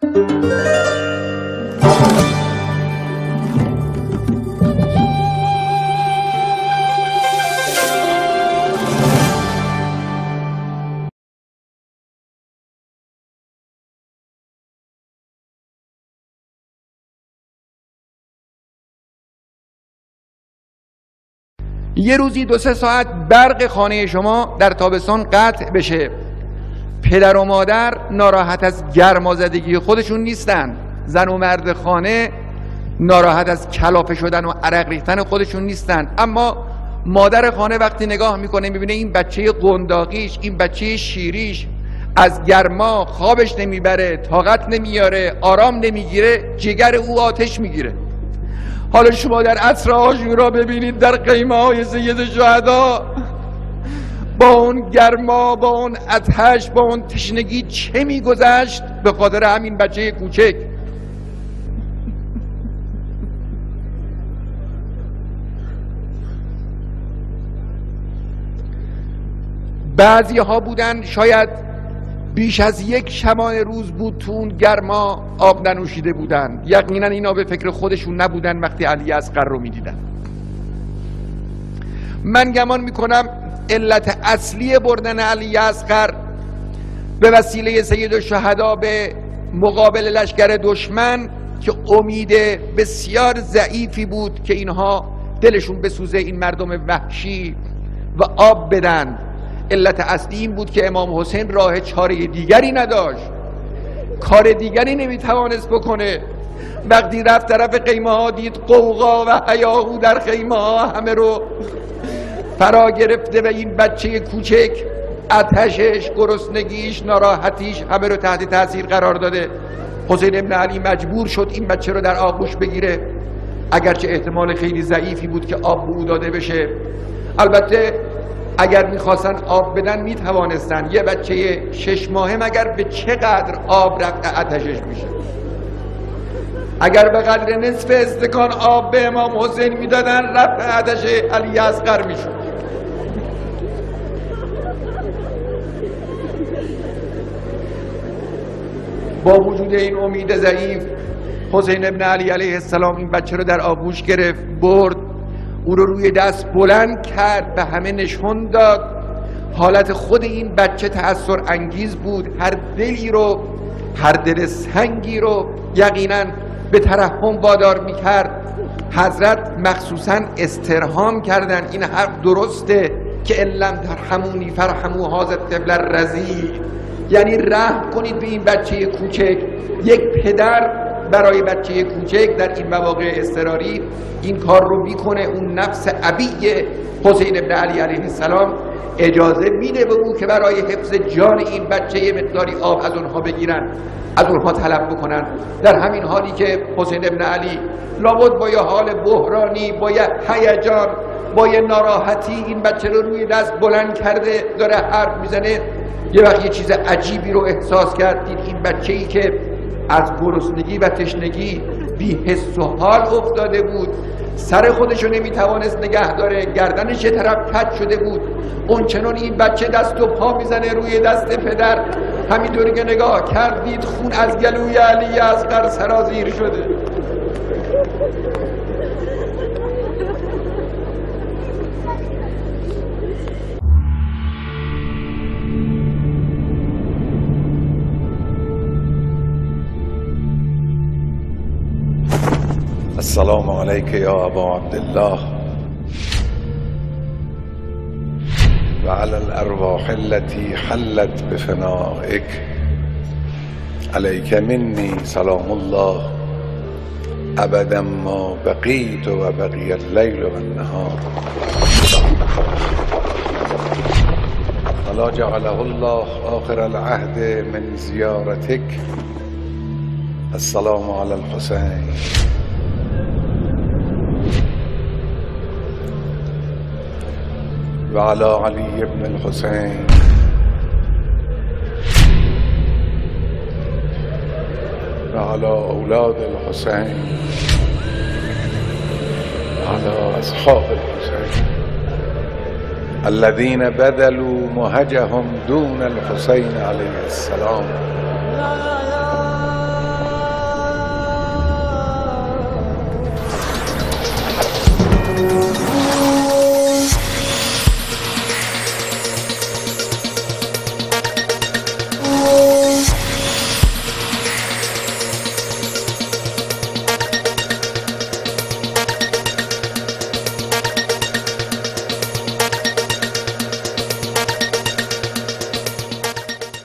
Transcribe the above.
یه روزی 2-3 ساعت برق خانه شما در تابستان قطع بشه، پدر و مادر ناراحت از گرمازدگی خودشون نیستن، زن و مرد خانه ناراحت از کلافه شدن و عرق ریختن خودشون نیستن، اما مادر خانه وقتی نگاه میکنه میبینه این بچه قنداقیش، این بچه شیریش از گرما خوابش نمیبره، طاقت نمیاره، آرام نمیگیره، جگر او آتش میگیره. حالا شما در عصر عاشورا ببینید در خیمه های سید شهدا با اون گرما، با اون آتش، با اون تشنگی چه میگذشت به خاطر همین بچه کوچک. بعضی ها بودن شاید بیش از 1 شبانه روز بود تو اون گرما آب ننوشیده بودن، یقینا اینا به فکر خودشون نبودن وقتی علی اصغر رو میدیدن. من گمان میکنم علت اصلی بردن علی اصغر به وسیله سید الشهدا به مقابل لشکر دشمن که امید بسیار ضعیفی بود که اینها دلشون بسوزه این مردم وحشی و آب بدن. علت اصلی این بود که امام حسین راه چاره دیگری نداشت، کار دیگری نمیتوانست بکنه. وقتی رفت طرف خیمه ها دید قوقا و هیاهو در خیمه ها همه رو فرا گرفته و این بچه کوچک آتشش، گرسنگیش، ناراحتیش همه رو تحت تاثیر قرار داده. حسین ابن علی مجبور شد این بچه رو در آغوش بگیره، اگرچه احتمال خیلی ضعیفی بود که آب به او داده بشه. البته اگر میخواستن آب بدن میتوانستن. یه بچه 6 ماهه مگر به چقدر آب رفع آتشش میشه؟ اگر به قدر نصف استکان آب به امام حسین میدادن رفع آتش علی اصغر میشد. با وجود این امید ضعیف حسین ابن علی علیه السلام این بچه رو در آغوش گرفت، برد، او رو روی دست بلند کرد، به همه نشون داد. حالت خود این بچه تأثیر انگیز بود، هر دلی رو، هر دل سنگی رو یقینا به ترحم وادار میکرد. حضرت مخصوصا استرهام کردن این حرف درسته که ان لم ترحمونی فرحموا هذا الطفل الرضیع، یعنی رحم کنید به این بچه کوچک. یک پدر برای بچه کوچک در این مواقع اضطراری این کار رو میکنه. اون نفس ابی حسین ابن علی علیه السلام اجازه میده به او که برای حفظ جان این بچه یه مقداری آب از اونها بگیرن، از اونها طلب بکنن. در همین حالی که حسین ابن علی لابد با یه حال بحرانی، با یه هیجان، با یه ناراحتی این بچه رو روی دست بلند کرده داره حرف میزنه، یه وقت یه چیز عجیبی رو احساس کرد. دید این بچه‌ای که از گرسنگی و تشنگی بی حس و حال افتاده بود، سر خودشو نمیتوانست نگه داره، گردنش یه طرف کج شده بود. اون چنان این بچه دست و پا میزنه روی دست پدر، همینطوری که نگاه کرد دید خون از گلوی علی اصغر سرازیر شده. السلام علیک یا ابا عبدالله و علی الارواح التي حلت بفنائک، علیک منی سلام الله ابدا ما بقیت و بقی اللیل و النهار، ولا جعله الله آخر العهد من زیارتک. السلام علی الحسین و علی علی ابن الحسین و علی اولاد الحسین و علی اصحاب الحسین الذين بذلوا مهجهم دون الحسین علیه السلام.